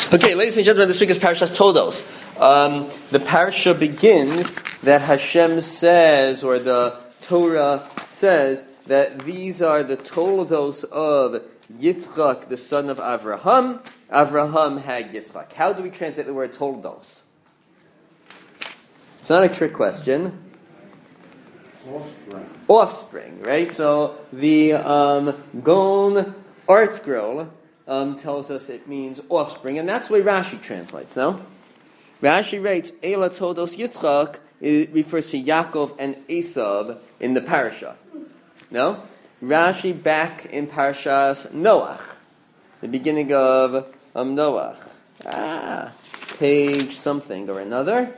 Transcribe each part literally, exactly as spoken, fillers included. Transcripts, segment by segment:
Okay, ladies and gentlemen, this week is Parashas Toldos. Um, the parasha begins that Hashem says, or the Torah says, that these are the Toldos of Yitzchak, the son of Avraham. Avraham had Yitzchak. How do we translate the word Toldos? It's not a trick question. Offspring. Offspring, right? So the um, Gon Art Scroll um, tells us it means offspring, and that's the way Rashi translates, no? Rashi writes, Eila Toldos Yitzchak, it refers to Yaakov and Esav in the parasha. No? Rashi back in Parashas Noach, the beginning of um, Noach. Ah, page something or another.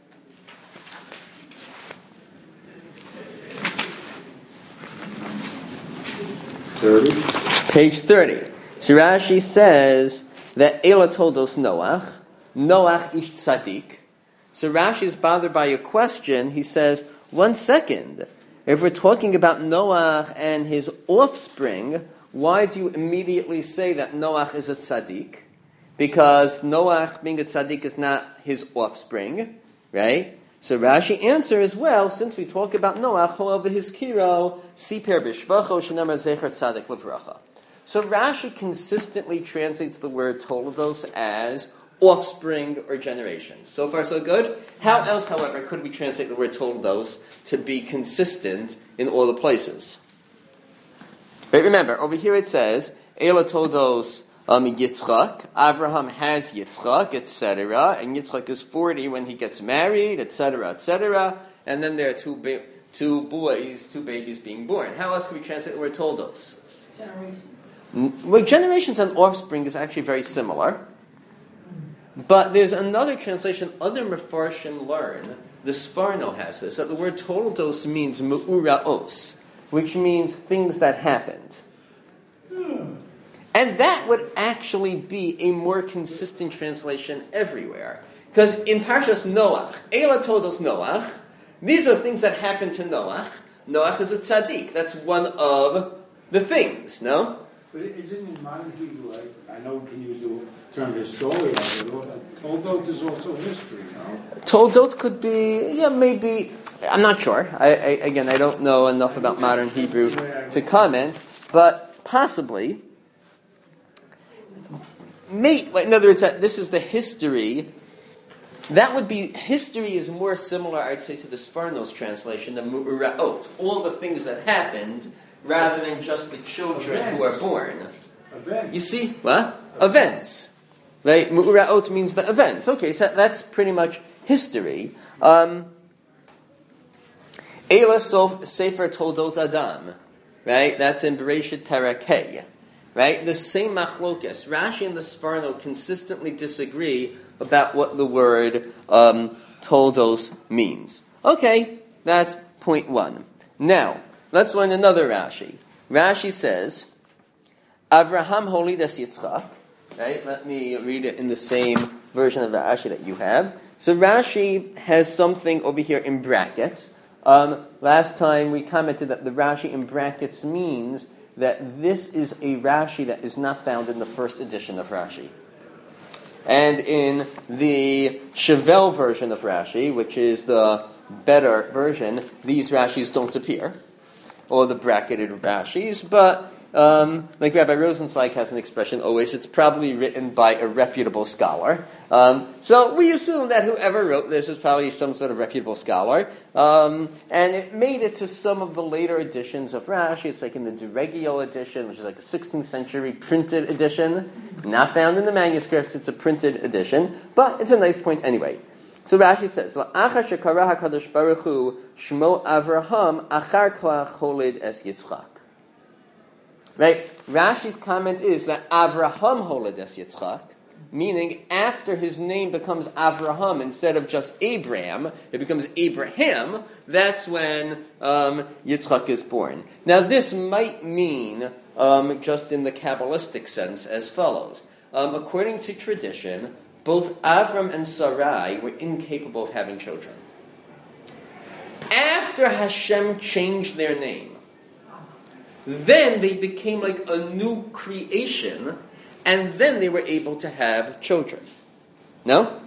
thirty. Page thirty. So Rashi says that Eila Toldos Noach, Noach ish tzadik. So Rashi is bothered by a question. He says, one second, if we're talking about Noach and his offspring, why do you immediately say that Noach is a tzaddik? Because Noach being a tzaddik is not his offspring, right? So Rashi answers, well, since we talk about Noach, however, his kiro, siper b'shvacho shenamar zecher tzadik levracha. So Rashi consistently translates the word toldos as offspring or generations. So far, so good. How else, however, could we translate the word toldos to be consistent in all the places? But remember, over here it says, Eila toldos um, Yitzchak, Avraham has Yitzchak, et cetera, and Yitzchak is forty when he gets married, et cetera, et cetera, and then there are two ba- two boys, two babies being born. How else can we translate the word toldos? Generation. Well, generations and offspring is actually very similar. But there's another translation, other Mefarshim learn, the Sforno has this, that the word toldos means mu'uraos, which means things that happened. And that would actually be a more consistent translation everywhere. Because in Parshas Noach, Eila Toldos Noach, these are things that happened to Noach. Noach is a tzaddik. That's one of the things, no? But isn't in modern Hebrew, I, I know we can use the term historian, but Toldot is also history, no? Toldot could be, yeah, maybe, I'm not sure. I, I, again, I don't know enough about modern Hebrew to comment, but possibly. May, in other words, this is the history. That would be, history is more similar, I'd say, to the Sforno's translation, the Mu'uraot, all the things that happened, rather than just the children Events. who are born. Events. You see? What? Events. Right? Mu'uraot means the events. Okay, so that's pretty much history. Um, Eila Sof Sefer Toldot Adam. Right? That's in Bereshit Parakeh. Right? The same machlokes. Rashi and the Sforno consistently disagree about what the word um, toldos means. Okay, that's point one. Now, let's learn another Rashi. Rashi says, Avraham holidas Yitzchak. Right? Let me read it in the same version of Rashi that you have. So Rashi has something over here in brackets. Um, last time we commented that the Rashi in brackets means that this is a Rashi that is not found in the first edition of Rashi. And in the Chevel version of Rashi, which is the better version, these Rashis don't appear, or the bracketed Rashis, but um, like Rabbi Rosenzweig has an expression always, it's probably written by a reputable scholar. Um, so we assume that whoever wrote this is probably some sort of reputable scholar. Um, and it made it to some of the later editions of Rashi. It's like in the Deregio edition, which is like a sixteenth century printed edition. Not found in the manuscripts, it's a printed edition. But it's a nice point anyway. So Rashi says, La'achar shekara HaKadosh Baruch Hu Shmo Avraham achar klach holid es Yitzchak. Right? Rashi's comment is that Avraham holid es Yitzchak, meaning after his name becomes Avraham instead of just Abraham, it becomes Abraham, that's when um, Yitzchak is born. Now this might mean, um, just in the Kabbalistic sense, as follows. Um, according to tradition, both Avram and Sarai were incapable of having children. After Hashem changed their name, then they became like a new creation, and then they were able to have children. No?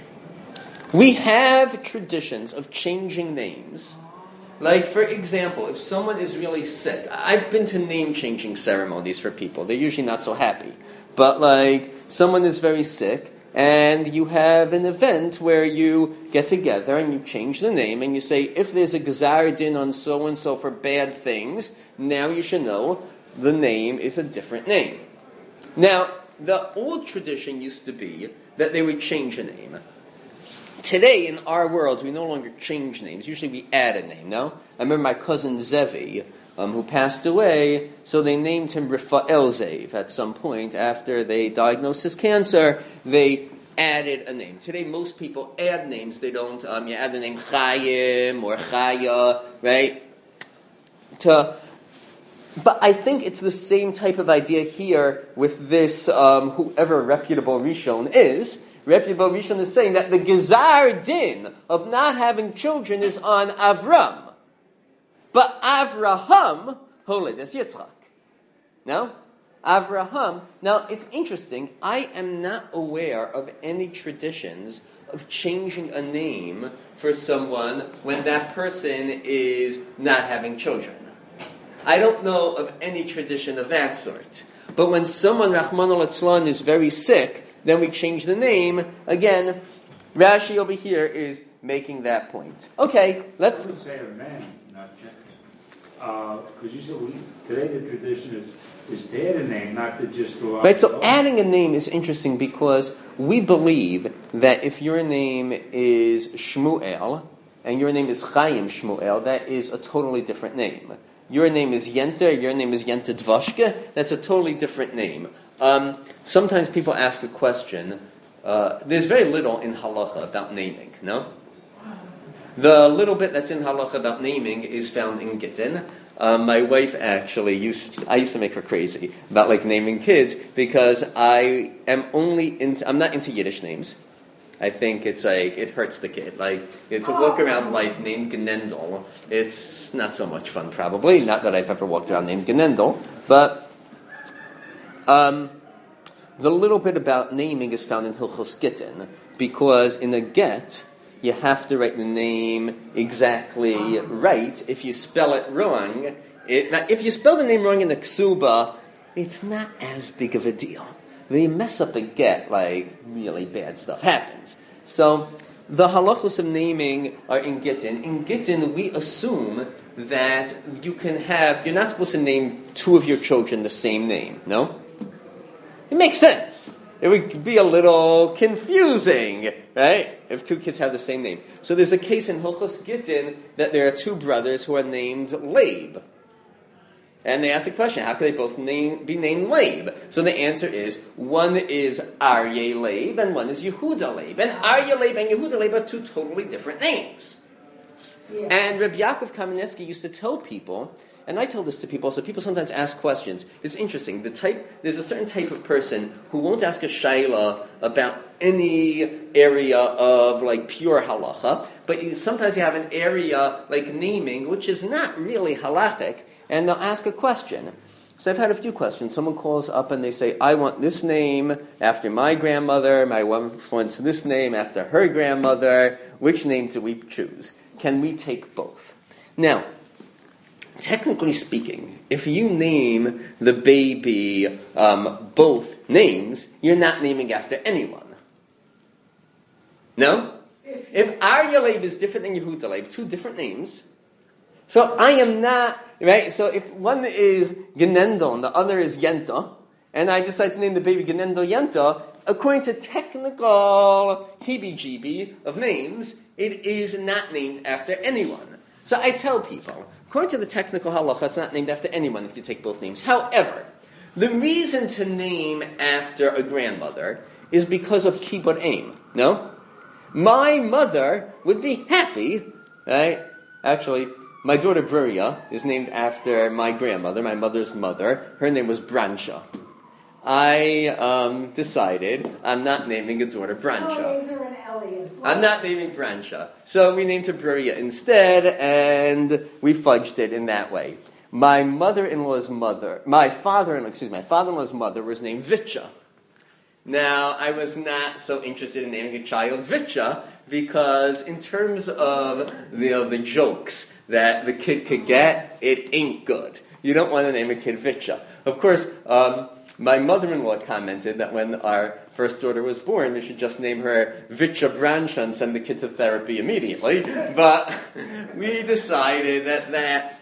We have traditions of changing names. Like, for example, if someone is really sick, I've been to name-changing ceremonies for people. They're usually not so happy. But, like, someone is very sick, and you have an event where you get together and you change the name, and you say, if there's a Gezar Din on so-and-so for bad things, now you should know the name is a different name. Now, the old tradition used to be that they would change a name. Today, in our world, we no longer change names. Usually we add a name, no? I remember my cousin Zevi, um, who passed away, so they named him Rafael Zev at some point. After they diagnosed his cancer, they added a name. Today, most people add names. They don't, um, you add the name Chaim or Chaya, right? To... But I think it's the same type of idea here with this, um, whoever reputable Rishon is. Reputable Rishon is saying that the Gezar Din of not having children is on Avram. But Avraham, holy, that's Yitzchak. No? Avraham. Now, it's interesting. I am not aware of any traditions of changing a name for someone when that person is not having children. I don't know of any tradition of that sort. But when someone, Rahman al-Atzlan, is very sick, then we change the name. Again, Rashi over here is making that point. Okay, let's... I would say a man, not gender. Because you said we, today the tradition is, is to add a name, not to just go out. Right, so adding a name is interesting because we believe that if your name is Shmuel and your name is Chaim Shmuel, that is a totally different name. Your name is Yenta, your name is Yenta Dvashke, that's a totally different name. Um, sometimes people ask a question. Uh, there's very little in halacha about naming, no? The little bit that's in halacha about naming is found in Gittin. Um, my wife actually used, I used to make her crazy about like naming kids because I am only into, I'm not into Yiddish names. I think it's like, it hurts the kid. Like, it's a walk around life named Genendel. It's not so much fun probably, not that I've ever walked around named Genendel, but Um, the little bit about naming is found in Hilchos Gittin, because in a get, you have to write the name exactly right. If you spell it wrong, it, now, if you spell the name wrong in the ksuba, it's not as big of a deal. When you mess up a get, like, really bad stuff happens. So, the halachos of naming are in Gittin. In Gittin, we assume that you can have, you're not supposed to name two of your children the same name, no? It makes sense. It would be a little confusing, right, if two kids have the same name. So there's a case in Hilchos Gittin that there are two brothers who are named Leib. And they ask the question, how could they both name, be named Leib? So the answer is, one is Aryeh Leib and one is Yehuda Leib. And Aryeh Leib and Yehuda Leib are two totally different names. Yeah. And Reb Yaakov Kamenetsky used to tell people, and I tell this to people, so people sometimes ask questions. It's interesting. The type, there's a certain type of person who won't ask a shayla about any area of like pure halacha, but you, sometimes you have an area like naming, which is not really halachic, and they'll ask a question. So I've had a few questions. Someone calls up and they say, I want this name after my grandmother, my wife wants this name after her grandmother. Which name do we choose? Can we take both? Now, technically speaking, if you name the baby um, both names, you're not naming after anyone. No? If Aryeh Leib is different than Yehuda Leib, two different names, so I am not, right? So if one is Genendel and the other is Yenta, and I decide to name the baby Genendel Yenta, according to technical heebie-jeebie of names, it is not named after anyone. So I tell people, according to the technical halacha, it's not named after anyone if you take both names. However, the reason to name after a grandmother is because of kibbud aim. No? My mother would be happy, right? Actually, my daughter Bruria is named after my grandmother, my mother's mother. Her name was Brancha. I um, decided I'm not naming a daughter Brancha. Eliezer and Elliot. I'm not naming Brancha. So we named her Bruria instead, and we fudged it in that way. My mother-in-law's mother, my father-in-law, excuse me, my father-in-law's mother was named Vitcha. Now, I was not so interested in naming a child Vitcha because in terms of you know, the jokes that the kid could get, it ain't good. You don't want to name a kid Vitcha. Of course, um, my mother-in-law commented that when our first daughter was born, we should just name her Vitcha Brancha and send the kid to therapy immediately. But we decided that that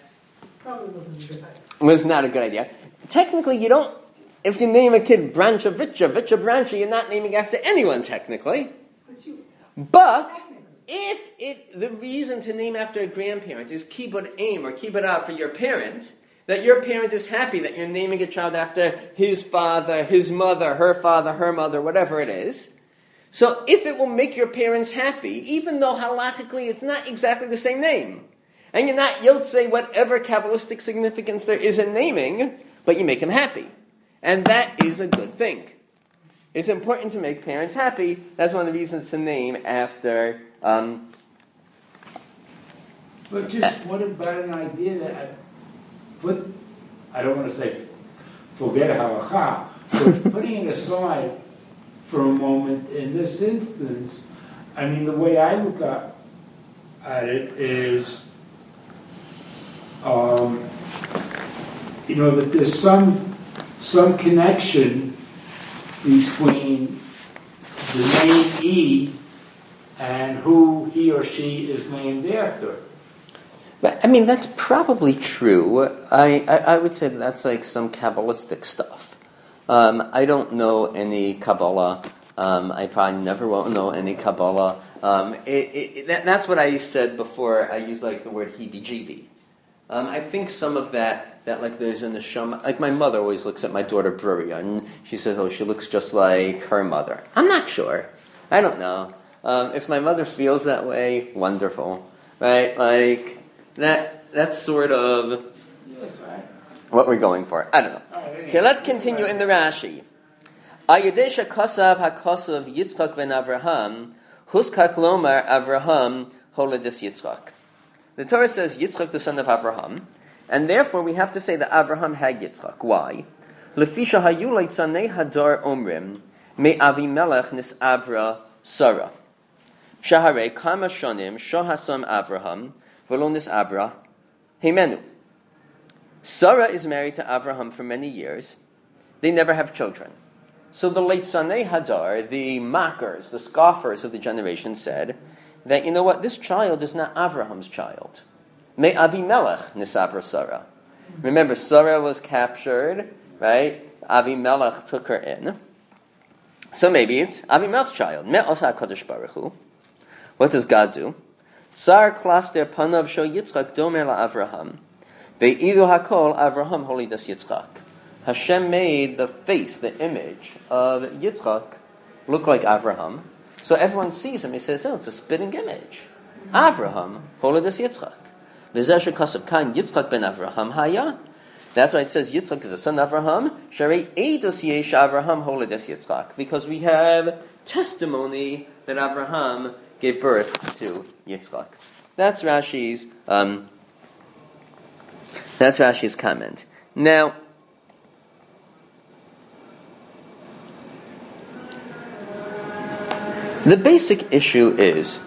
was not a good idea. Technically, you don't, if you name a kid Brancha Vitcha, Vitcha Brancha, you're not naming after anyone technically. But if it, the reason to name after a grandparent is kibbud aim or kibbud av for your parent, that your parent is happy that you're naming a child after his father, his mother, her father, her mother, whatever it is. So if it will make your parents happy, even though halachically it's not exactly the same name, and you're not yotzei whatever Kabbalistic significance there is in naming, but you make them happy. And that is a good thing. It's important to make parents happy. That's one of the reasons to name after... Um, but just what about an idea that... I, Put, I don't want to say forget halacha, but putting it aside for a moment in this instance, I mean, the way I look at, at it is, um, you know, that there's some some connection between the name E and who he or she is named after. But, I mean, that's probably true. I, I, I would say that that's like some Kabbalistic stuff. Um, I don't know any Kabbalah. Um, I probably never will know any Kabbalah. Um, it, it, that, that's what I said before. I used like the word heebie-jeebie. Um, I think some of that, that like there's in the neshama, like my mother always looks at my daughter Bruria, and she says, oh, she looks just like her mother. I'm not sure. I don't know. Um, if my mother feels that way, wonderful. Right? Like... That that's sort of what we're going for. I don't know. Okay, let's continue in the Rashi. Ayadesha kasav hakasav Yitzchak ben Avraham huskak lomar Avraham holedis Yitzchak. The Torah says Yitzchak the son of Avraham, and therefore we have to say that Avraham had Yitzchak. Why? Lefisha hayu leitzanei hadar omrim me Avimelech nis Abra Sarah. Shahare kama shonim shohasam Avraham. Volonis Abra, Hemenu. Sarah is married to Avraham for many years. They never have children. So the Leitzanei Hadar, the mockers, the scoffers of the generation said that, you know what, this child is not Avraham's child. Me Avimelech nisabra Sarah. Remember, Sarah was captured, right? Avimelech took her in. So maybe it's Avimelech's child. Me osa HaKadosh Baruch Hu. What does God do? Sar klaster panav sho Yitzchak domer la Avraham. Be'idu hakol Avraham holidas Yitzchak. Hashem made the face, the image of Yitzchak look like Avraham. So everyone sees him, he says, oh, it's a spitting image. Avraham holidas Yitzchak. V'zeh shekasav kan Yitzchak ben Avraham haya. That's why it says Yitzchak is the son of Avraham. Sharei eidos yesh Avraham holidas Yitzchak. Because we have testimony that Avraham gave birth to Yitzchak. That's Rashi's. Um, that's Rashi's comment. Now, the basic issue is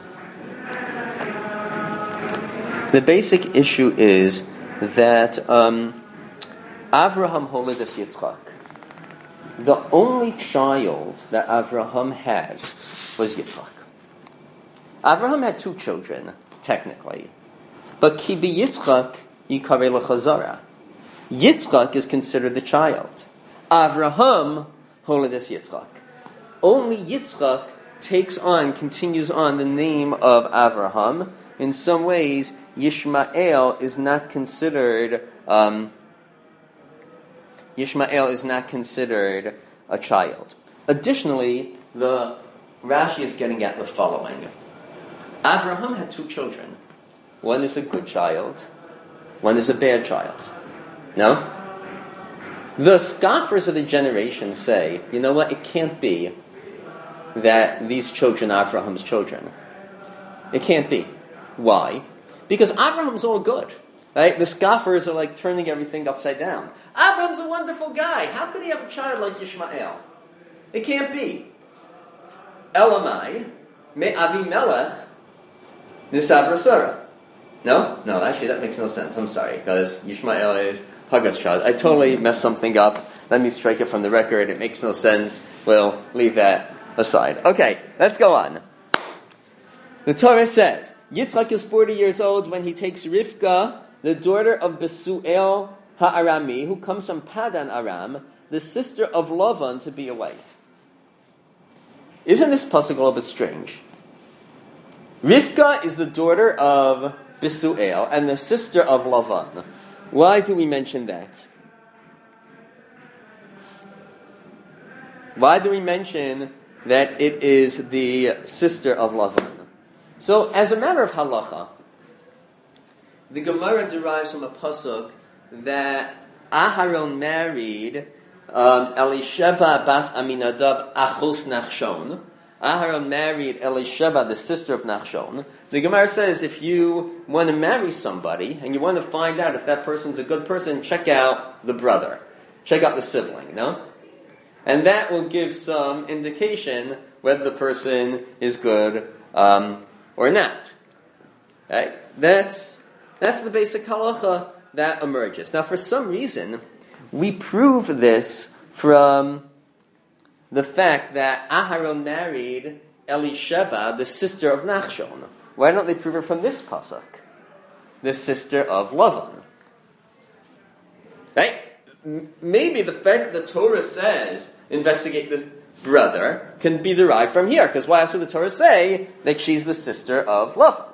the basic issue is that um, Avraham holidas Yitzchak. The only child that Avraham had was Yitzchak. Avraham had two children, technically. But ki b'Yitzchak yikarei l'chazara. Yitzchak is considered the child. Avraham holidas Yitzchak. Only Yitzchak takes on, continues on the name of Avraham. In some ways, Yishmael is not considered, um, Yishmael is not considered a child. Additionally, the Rashi is getting at the following. Avraham had two children. One is a good child, one is a bad child. No? The scoffers of the generation say, you know what, it can't be that these children are Avraham's children. It can't be. Why? Because Avraham's all good. Right? The scoffers are like turning everything upside down. Avraham's a wonderful guy. How could he have a child like Yishmael? It can't be. Elamai, me Avimelech, Nisabra Sarah. No? No, actually that makes no sense. I'm sorry, because Yishmael is Hagar's child. I totally messed something up. Let me strike it from the record. It makes no sense. We'll leave that aside. Okay, let's go on. The Torah says, Yitzchak is forty years old when he takes Rivka, the daughter of Besuel Ha'arami, who comes from Padan Aram, the sister of Lavan, to be a wife. Isn't this pasuk a little bit strange? Rivka is the daughter of Besuel and the sister of Lavan. Why do we mention that? Why do we mention that it is the sister of Lavan? So, as a matter of halacha, the Gemara derives from a pasuk that Aharon married um, Elisheva bas Aminadab achos Nachshon. Aharon married Elisheva, the sister of Nachshon. The Gemara says if you want to marry somebody and you want to find out if that person's a good person, check out the brother. Check out the sibling, no? And that will give some indication whether the person is good um, or not. Right? That's, that's the basic halacha that emerges. Now, for some reason, we prove this from the fact that Aharon married Elisheva, the sister of Nachshon. Why don't they prove it from this pasuk? The sister of Lavan. Right? M- maybe the fact that the Torah says, investigate the brother, can be derived from here, because why else would the Torah say that she's the sister of Lavan?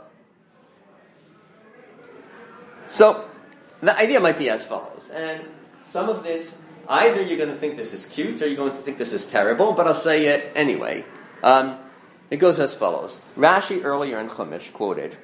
So, the idea might be as follows, and some of this, either you're going to think this is cute, or you're going to think this is terrible, but I'll say it anyway. Um, it goes as follows. Rashi earlier in Chumash quoted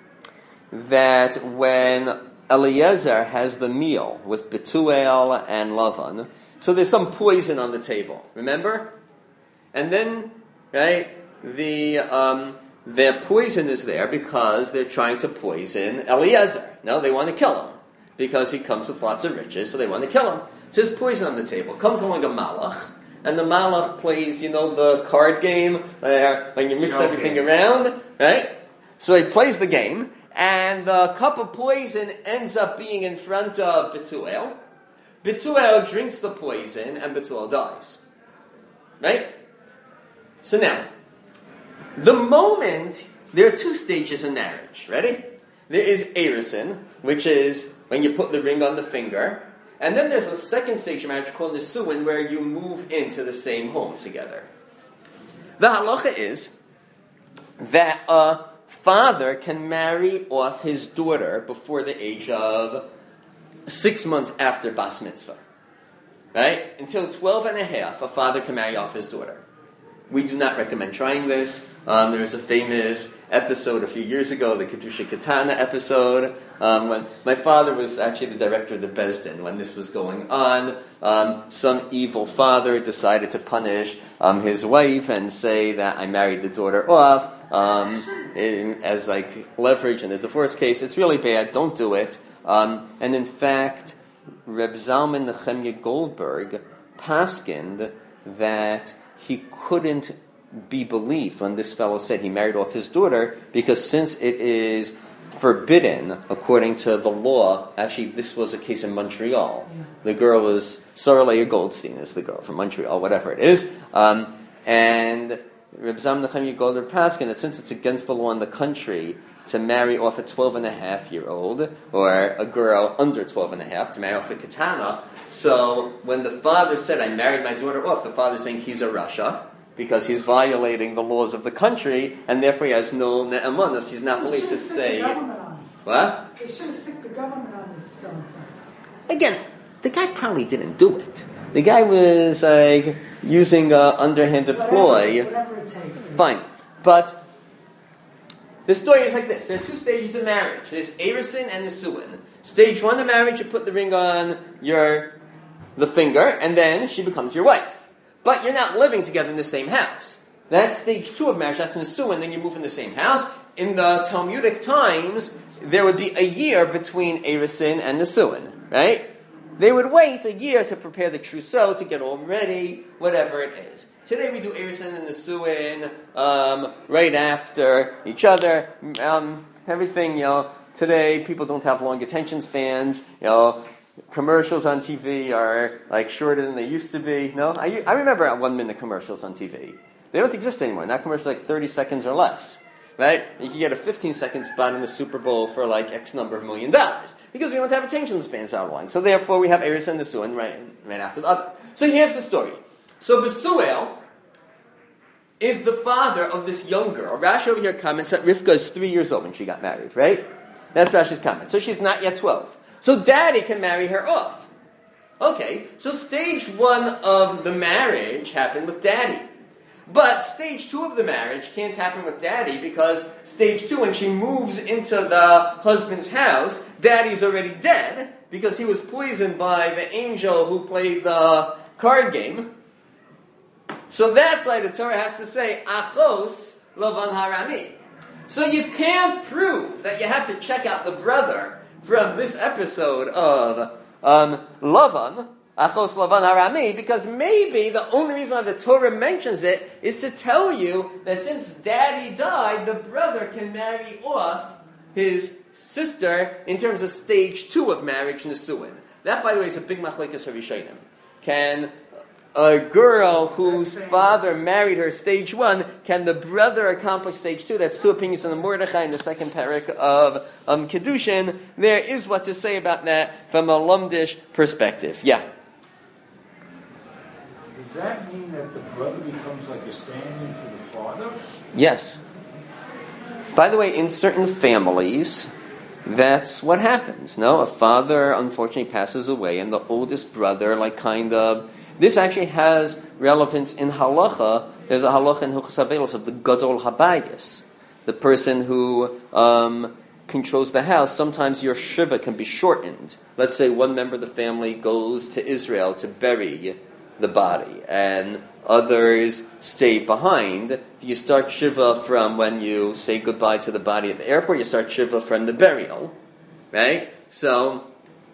that when Eliezer has the meal with Betuel and Lavan, so there's some poison on the table, remember? And then, right, the um, their poison is there because they're trying to poison Eliezer. No, they want to kill him because he comes with lots of riches, so they want to kill him. So there's poison on the table. Comes along a malach, and the malach plays, you know, the card game where when you mix everything around, right? So he plays the game, and the cup of poison ends up being in front of Betuel. Betuel drinks the poison, and Betuel dies. Right? So now, the moment, there are two stages in marriage. Ready? There is Erusin, which is when you put the ring on the finger. And then there's a second stage of marriage called Nisuin, where you move into the same home together. The halacha is that a father can marry off his daughter before the age of six months after Bas Mitzvah. Right? Until twelve and a half, a father can marry off his daughter. We do not recommend trying this. Um, there was a famous episode a few years ago, the Kedusha Katana episode, um, when my father was actually the director of the Beis Din when this was going on. Um, some evil father decided to punish um, his wife and say that I married the daughter off um, in, as like leverage in a divorce case. It's really bad. Don't do it. Um, and in fact, Reb Zalman Nechemya Goldberg paskined that he couldn't be believed when this fellow said he married off his daughter, because since it is forbidden according to the law, actually this was a case in Montreal. The girl was Sarah Leah Goldstein, is the girl from Montreal, whatever it is, um, and Reb Zalman Nechemya Goldberg paskin that since it's against the law in the country to marry off a twelve and a half year old, or a girl under twelve and a half, to marry off a katana. So when the father said, I married my daughter off, the father's saying he's a rasha, because he's violating the laws of the country, and therefore he has no ne'emanus. He's not believed to say... What? They should have sicked the government on this so Again, the guy probably didn't do it. The guy was like using an underhanded whatever, ploy. Whatever it takes. Fine. But the story is like this. There are two stages of marriage. There's Erusin and Nisuin. Stage one of marriage, you put the ring on your the finger, and then she becomes your wife. But you're not living together in the same house. That's stage two of marriage. That's Nisuin. Then you move in the same house. In the Talmudic times, there would be a year between Erusin and Nisuin, right? They would wait a year to prepare the trousseau, to get all ready, whatever it is. Today we do Erusin and Nisuin um, right after each other. Um, everything, you know, today people don't have long attention spans. You know, commercials on T V are like shorter than they used to be. No, I, I remember one minute commercials on T V. They don't exist anymore. Now commercials are like thirty seconds or less. Right? You can get a fifteen second spot in the Super Bowl for like X number of million dollars. Because we don't have attention spans that long. So therefore we have Erusin and Nisuin right, right after the other. So here's the story. So Besuel is the father of this young girl. Rashi over here comments that Rivka is three years old when she got married, right? That's Rashi's comment. So she's not yet twelve. So daddy can marry her off. Okay, so stage one of the marriage happened with daddy. But stage two of the marriage can't happen with daddy because stage two, when she moves into the husband's house, daddy's already dead because he was poisoned by the angel who played the card game. So that's why the Torah has to say, Achos Lavan Harami. So you can't prove that you have to check out the brother from this episode of um, Lavan, Achos Lavan Harami, because maybe the only reason why the Torah mentions it is to tell you that since daddy died, the brother can marry off his sister in terms of stage two of marriage, Nisuin. That, by the way, is a big machlekes harishonim. Can a girl whose father married her stage one, can the brother accomplish stage two? That's two opinions on the Mordechai in the second parak of um, Kedushin. There is what to say about that from a Lumdish perspective. Yeah? Does that mean that the brother becomes like a stand-in for the father? Yes. By the way, in certain families, that's what happens. No, a father unfortunately passes away, and the oldest brother, like kind of, this actually has relevance in halacha. There's a halacha in Hilchos Avelos of the gadol habayis, the person who um, controls the house. Sometimes your shiva can be shortened. Let's say one member of the family goes to Israel to bury the body, and others stay behind. Do you start shiva from when you say goodbye to the body at the airport? You start shiva from the burial, right? So,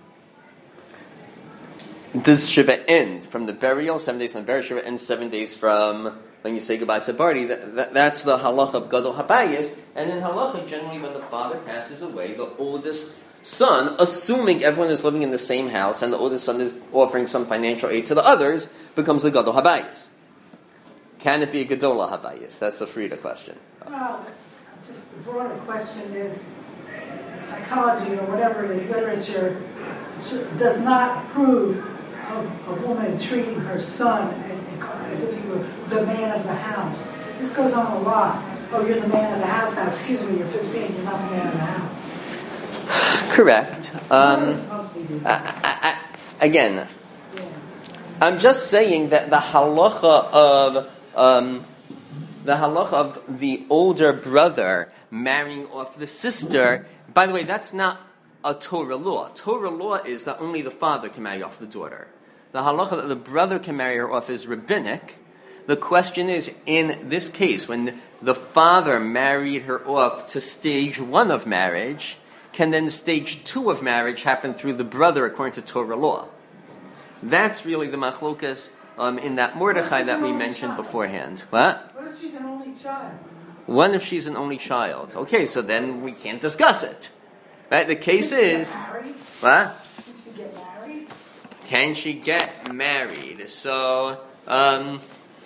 does shiva end from the burial? Seven days from the burial. Shiva ends seven days from when you say goodbye to the body. That, that, that's the halacha of gadol habayis. And in halacha, generally, when the father passes away, the oldest son, assuming everyone is living in the same house and the oldest son is offering some financial aid to the others, becomes the gadol habayis. Can it be a gadola habayis? That's a Frida question. Well, just the broader question is, psychology or whatever it is, literature does not approve of a woman treating her son as if he were the man of the house. This goes on a lot. Oh, you're the man of the house now. Excuse me, you're fifteen. You're not the man of the house. Correct. Um, I, I, I, again, yeah. I'm just saying that the halacha of um, the halacha of the older brother marrying off the sister. By the way, that's not a Torah law. Torah law is that only the father can marry off the daughter. The halacha that the brother can marry her off is rabbinic. The question is, in this case, when the father married her off to stage one of marriage, can then stage two of marriage happen through the brother according to Torah law? That's really the machlokas um, in that Mordechai that we mentioned child? beforehand. What? What if she's an only child? What if she's an only child? Okay, so then we can't discuss it. Right? The case Can is... Get married? What? Can she get married? Can she get married? So, um...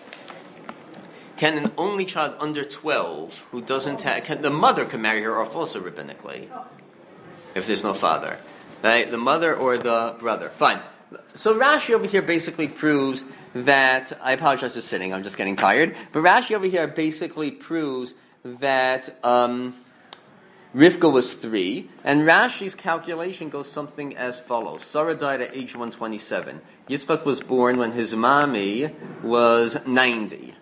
can an only child under twelve who doesn't have... Can, the mother can marry her off also rabbinically. Oh. If there's no father. Right? The mother or the brother. Fine. So Rashi over here basically proves that... I apologize for sitting, I'm just getting tired. But Rashi over here basically proves that um, Rivka was three. And Rashi's calculation goes something as follows. Sarah died at age one twenty-seven. Yitzchak was born when his mommy was ninety.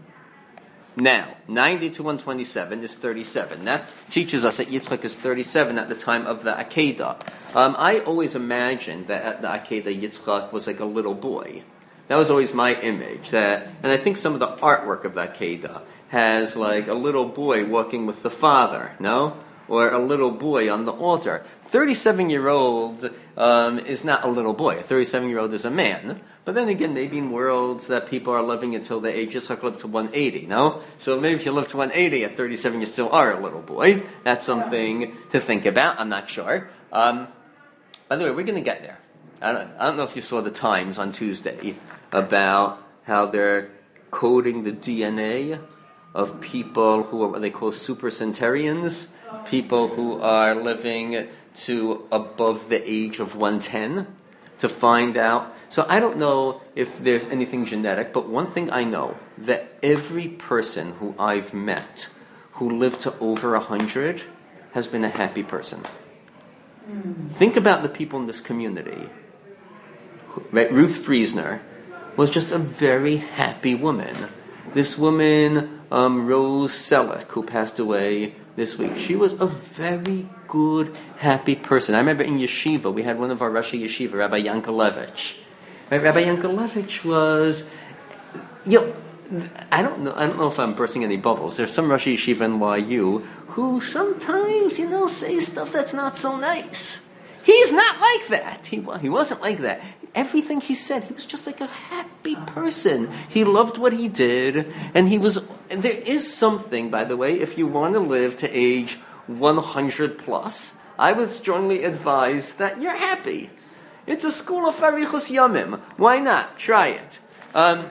Now, ninety to one twenty-seven is thirty-seven. That teaches us that Yitzchak is thirty-seven at the time of the Akedah. Um, I always imagined that at the Akedah, Yitzchak was like a little boy. That was always my image. That, and I think some of the artwork of the Akedah has like a little boy walking with the father, no? or a little boy on the altar. thirty-seven-year-old um, is not a little boy. A thirty-seven-year-old is a man. But then again, maybe in worlds that people are living until the age Yitzchak lived to one eighty, no? So maybe if you live to one eighty, at thirty-seven you still are a little boy. That's something to think about. I'm not sure. Um, by the way, we're going to get there. I don't, I don't know if you saw the Times on Tuesday about how they're coding the D N A of people who are what they call supercentenarians, people who are living to above the age of one ten, to find out. So I don't know if there's anything genetic, but one thing I know, that every person who I've met who lived to over one hundred has been a happy person. Mm. Think about the people in this community. Right? Ruth Friesner was just a very happy woman. This woman, um, Rose Selleck, who passed away this week, she was a very good, happy person. I remember in yeshiva, we had one of our Rosh Yeshiva, Rabbi Yankelevich. Right? Rabbi Yankelevich was, you know, I don't know. I don't know if I'm bursting any bubbles. There's some Rosh Yeshiva in Y U who sometimes, you know, say stuff that's not so nice. He's not like that. He he wasn't like that. Everything he said, he was just like a happy person. He loved what he did, and he was. And there is something, by the way, if you want to live to age one hundred plus, I would strongly advise that you're happy. It's a school of Arichos Yamim. Why not? Try it. Um,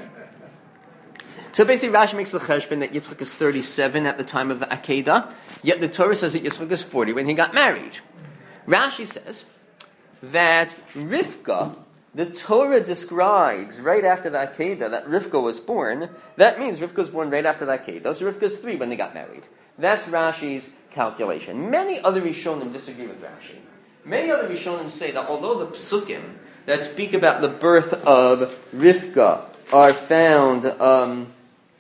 so basically, Rashi makes the cheshbon that Yitzchak is thirty-seven at the time of the Akedah, yet the Torah says that Yitzchak is forty when he got married. Rashi says that Rivka, the Torah describes right after the Akedah that Rivka was born. That means Rivka was born right after the Akedah. So Rivka is three when they got married. That's Rashi's calculation. Many other Rishonim disagree with Rashi. Many other Rishonim say that although the psukim that speak about the birth of Rivka are found um,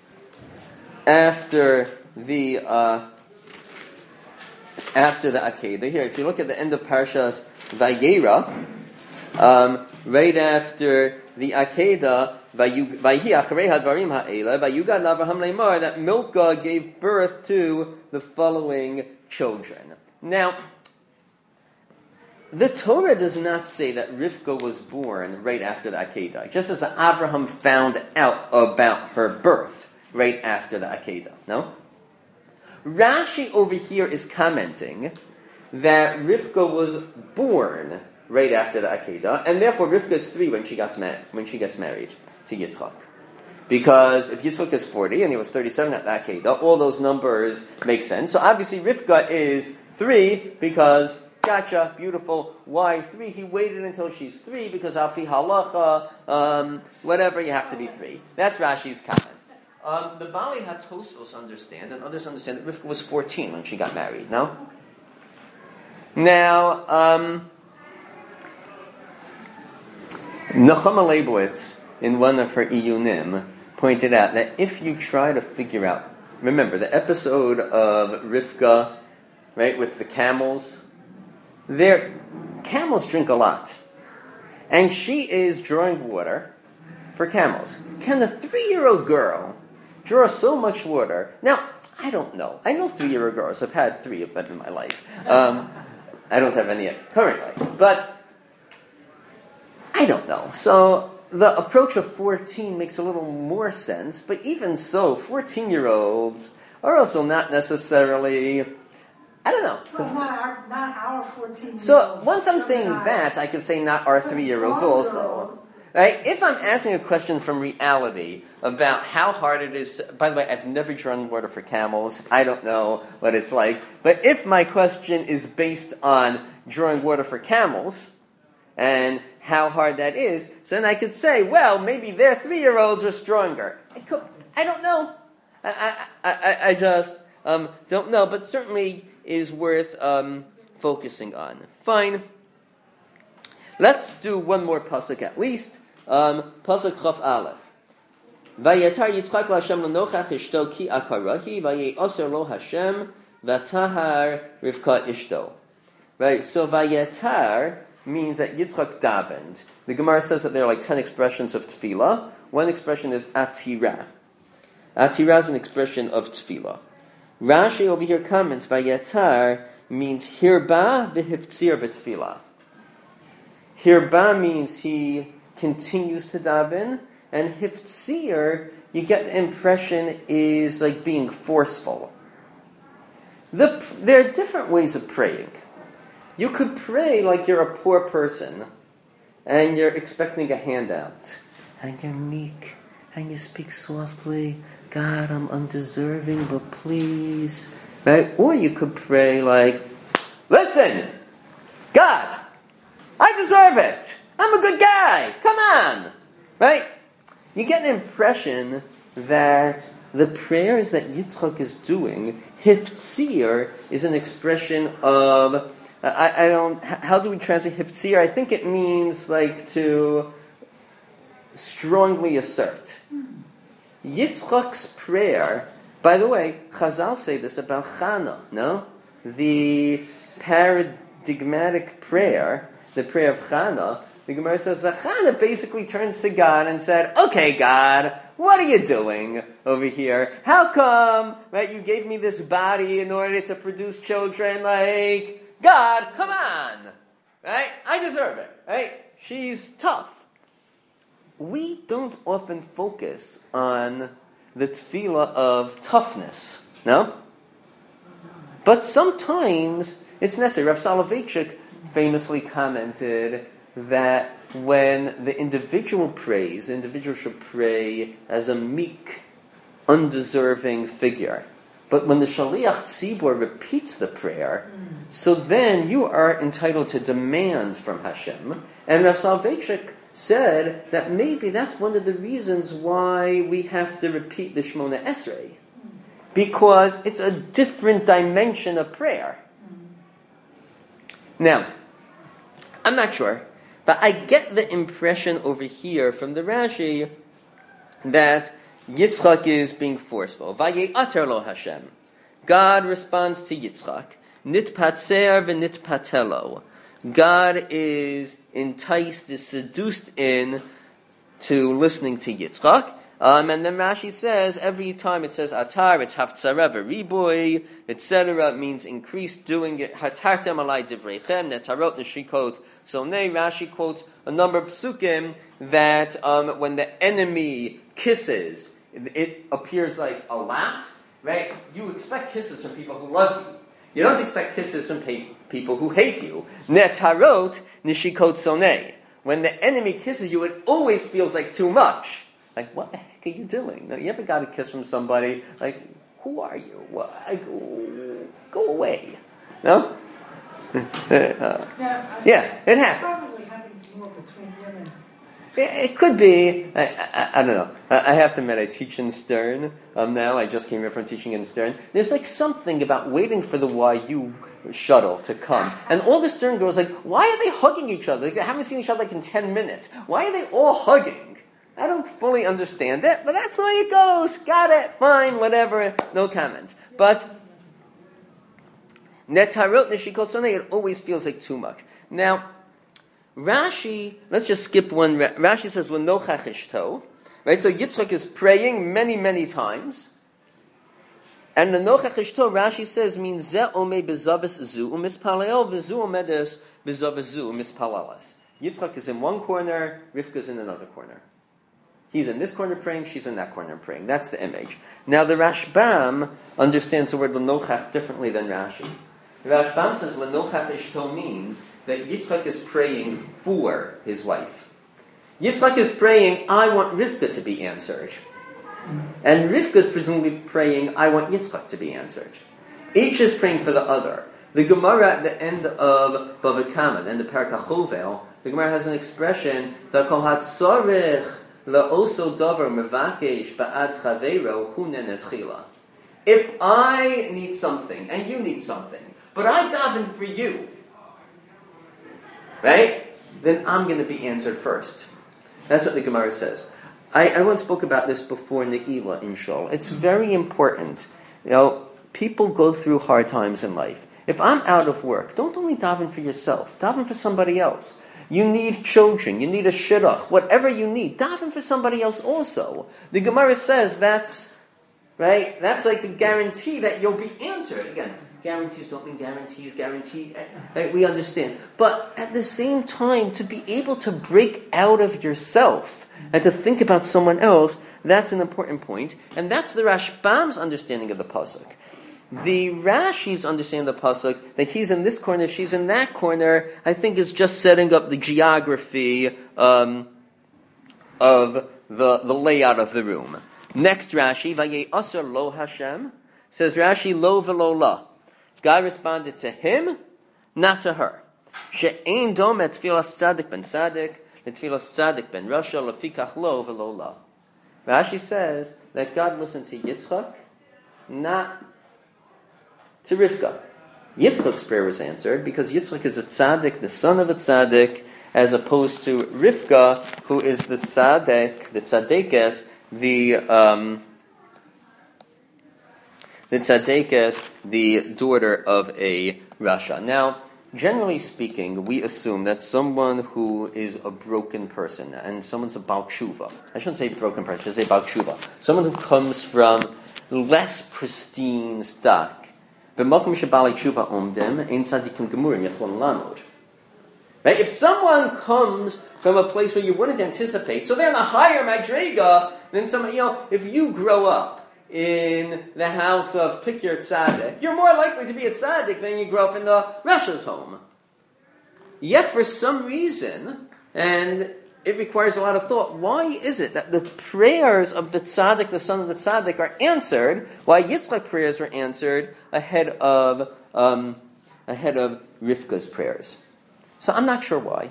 after the uh, after the Akedah. Here, if you look at the end of Parshas Vayera, um, right after the Akedah, Vayhi Acharei Hadvarim Ha'ela, Vayugad Avraham Leimar, that Milcah gave birth to the following children. Now, the Torah does not say that Rivka was born right after the Akedah, just as Avraham found out about her birth right after the Akedah. No? Rashi over here is commenting that Rivka was born right after the Akedah, and therefore Rivka is three when she gets married, when she gets married to Yitzchak. Because if Yitzchak is forty and he was thirty-seven at the Akedah, all those numbers make sense. So obviously Rivka is three because, gotcha, beautiful. Why three? He waited until she's three because Alfi Halacha, um, whatever, you have to be three. That's Rashi's comment. Um, the Bali HaTosfos understand, and others understand that Rivka was fourteen when she got married, no? Now, um, Nechama Leibowitz, in one of her Iyunim, pointed out that if you try to figure out, remember the episode of Rivka, right, with the camels, their camels drink a lot. And she is drawing water for camels. Can a three-year-old girl draw so much water? Now, I don't know. I know three-year-old girls. I've had three of them in my life. Um, I don't have any yet currently. But I don't know. So the approach of fourteen makes a little more sense. But even so, fourteen-year-olds are also not necessarily... I don't know. Well, not our, not our fourteen-year-olds. So once I'm saying that, I could say not our three-year-olds also. Right? If I'm asking a question from reality about how hard it is, to, by the way, I've never drawn water for camels. I don't know what it's like. But if my question is based on drawing water for camels and how hard that is, so then I could say, well, maybe their three-year-olds are stronger. I, could, I don't know. I, I, I, I just um, don't know. But certainly is worth um, focusing on. Fine. Let's do one more pasuk at least. Um, pasuk Chaf Aleph. Vayetar Yitzchak LaHashem l'nochach ishto ki akarahi vayeoser lo Hashem vatahar Rivka ishto. Right. So Vayetar means that Yitzchak davened. The Gemara says that there are like ten expressions of tefillah. One expression is atira. Atira is an expression of tefillah. Rashi over here comments, Vayatar means hirba v'hiftzir b'tfilah. Hirba means he continues to daven, and hiftzir, you get the impression, is like being forceful. The, there are different ways of praying. You could pray like you're a poor person, and you're expecting a handout. And you're meek, and you speak softly. God, I'm undeserving, but please. Right? Or you could pray like, listen, God, I deserve it. I'm a good guy. Come on. Right? You get an impression that the prayers that Yitzchak is doing, hiftzir, is an expression of, I, I don't, how do we translate hiftzir? I think it means like to strongly assert. Yitzchak's prayer, by the way, Chazal say this about Chana, no? The paradigmatic prayer, the prayer of Chana, the Gemara says that Chana basically turns to God and said, okay, God, what are you doing over here? How come that you gave me this body in order to produce children? Like, God, come on. Right? I deserve it. Right? She's tough. We don't often focus on the tefillah of toughness. No? But sometimes it's necessary. Rav Soloveitchik famously commented that when the individual prays, the individual should pray as a meek, undeserving figure. But when the Shaliach Tzibor repeats the prayer, so then you are entitled to demand from Hashem. And Rav Soloveitchik said that maybe that's one of the reasons why we have to repeat the Shemona Esrei. Because it's a different dimension of prayer. Now, I'm not sure, but I get the impression over here from the Rashi that Yitzchak is being forceful. Vaye'ater lo Hashem. God responds to Yitzchak. Nitpatzer v'nitpatelo. God is enticed, is seduced in to listening to Yitzchak. Um, and then Rashi says, every time it says atar, it's haftzara v'riboy, et cetera. It means increase doing it. Hatartem alai divreichem, netarot neshikot. So nay, Rashi quotes a number of psukim that um, when the enemy kisses, it, it appears like a lot, right? You expect kisses from people who love you. You don't expect kisses from pe- people who hate you. Netarot neshikot sonei. When the enemy kisses you, it always feels like too much. Like, what the heck are you doing? Now, you ever got a kiss from somebody? Like, who are you? What? Go, go away. No? uh, yeah, yeah, it happens. Probably happens more between women. It, it could be. I, I, I don't know. I, I have to admit, I teach in Stern um, now. I just came here from teaching in Stern. There's like something about waiting for the Y U shuttle to come. And all the Stern girls like, why are they hugging each other? Like, they haven't seen each other like in ten minutes. Why are they all hugging? I don't fully understand it, but that's the way it goes. Got it. Fine. Whatever. No comments. But netarot neshikot sonei, it always feels like too much. Now, Rashi, let's just skip one. Rashi says, "L'nochach ishto," right? So Yitzchak is praying many, many times, and l'nochach ishto, Rashi says, means ze omei bezavis zu umispalel v'zu omedes bezavis zu umispalalas. Yitzchak is in one corner, Rivka is in another corner. He's in this corner praying, she's in that corner praying. That's the image. Now the Rashbam understands the word l'nochach differently than Rashi. The Rashbam says l'nochach ishto means that Yitzchak is praying for his wife. Yitzchak is praying, I want Rivka to be answered. And Rivka is presumably praying, I want Yitzchak to be answered. Each is praying for the other. The Gemara at the end of Bava Kama, in the Perek HaChovel, the Gemara has an expression that kol hatzorich la'oso davar mevakesh ba'ad chaveiro hu nenetchila. If I need something and you need something, but I daven for you, right? Then I'm going to be answered first. That's what the Gemara says. I, I once spoke about this before Ne'ilah in Shul. It's very important. You know, people go through hard times in life. If I'm out of work, don't only daven for yourself. Daven for somebody else. You need children. You need a shidduch. Whatever you need, daven for somebody else also. The Gemara says that's right? That's like a guarantee that you'll be answered. Again, guarantees don't mean guarantees, guarantee, right? We understand. But at the same time, to be able to break out of yourself and to think about someone else, that's an important point. And that's the Rashbam's understanding of the pasuk. The Rashi's understanding of the pasuk, that he's in this corner, she's in that corner, I think is just setting up the geography um, of the, the layout of the room. Next Rashi, Vayei Asur Lo Hashem, says Rashi, Lo Velo La. God responded to him, not to her. She'ein dom et tfilas tzadik ben tzadik, et tfilas tzadik ben rasha, lefikach lo velo la. Rashi says that God listened to Yitzchak, not to Rivka. Yitzchak's prayer was answered because Yitzchak is a tzaddik, the son of a tzaddik, as opposed to Rivka, who is the tzaddik, the tzaddikes, the um, the tzaddikes, the daughter of a rasha. Now, generally speaking, we assume that someone who is a broken person, and someone's a Baal Tshuva, I shouldn't say broken person, I should say Baal Tshuva, someone who comes from less pristine stock, B'makom shebaalei tshuva omdim, ein tzadikim gemurim yachlon lamod. Right? If someone comes from a place where you wouldn't anticipate, so they're in a higher madrega than someone, you know, if you grow up in the house of pick your tzaddik, you're more likely to be a tzaddik than you grow up in the Rasha's home. Yet for some reason, and it requires a lot of thought, why is it that the prayers of the tzaddik, the son of the tzaddik, are answered, while Yitzchak's prayers were answered ahead of um, ahead of Rivka's prayers? So I'm not sure why.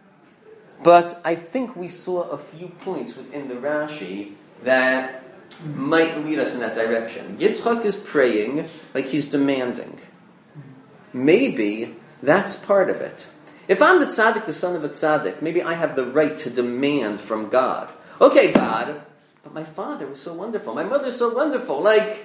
But I think we saw a few points within the Rashi that might lead us in that direction. Yitzchak is praying like he's demanding. Maybe that's part of it. If I'm the tzaddik, the son of a tzaddik, maybe I have the right to demand from God. Okay, God, but my father was so wonderful. My mother's so wonderful. Like,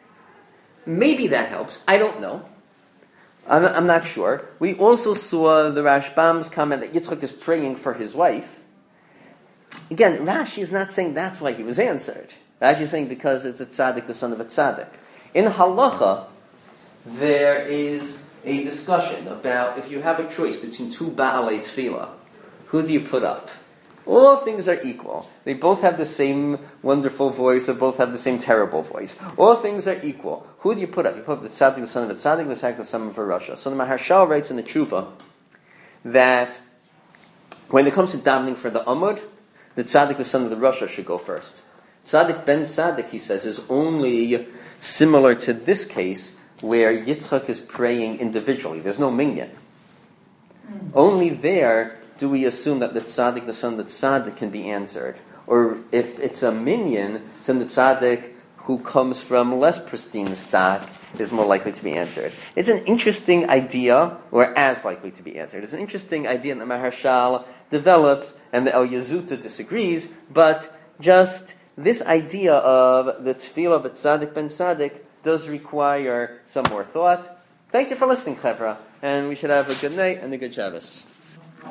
maybe that helps. I don't know. I'm, I'm not sure. We also saw the Rashbam's comment that Yitzchak is praying for his wife. Again, Rashi is not saying that's why he was answered. Rashi is saying because it's a tzaddik, the son of a tzaddik. In halacha, there is a discussion about if you have a choice between two ba'alei tefillah, who do you put up? All things are equal. They both have the same wonderful voice, or both have the same terrible voice. All things are equal. Who do you put up? You put up the tzaddik, the son of a tzaddik, the tzaddik, the son of a rasha. So the Maharshal writes in the Tshuva that when it comes to davening for the Amud, the tzaddik, the son of the rasha, should go first. Tzaddik ben tzaddik, he says, is only similar to this case where Yitzchak is praying individually. There's no minyan. Mm. Only there do we assume that the tzaddik, the son of the tzaddik, can be answered. Or if it's a minyan, then the tzaddik who comes from less pristine stock is more likely to be answered. It's an interesting idea, or as likely to be answered. It's an interesting idea that the Maharshal develops, and the El Yazuta disagrees, but just this idea of the tefillah of a tzaddik ben tzaddik does require some more thought. Thank you for listening, Chevra, and we should have a good night and a good Shabbos.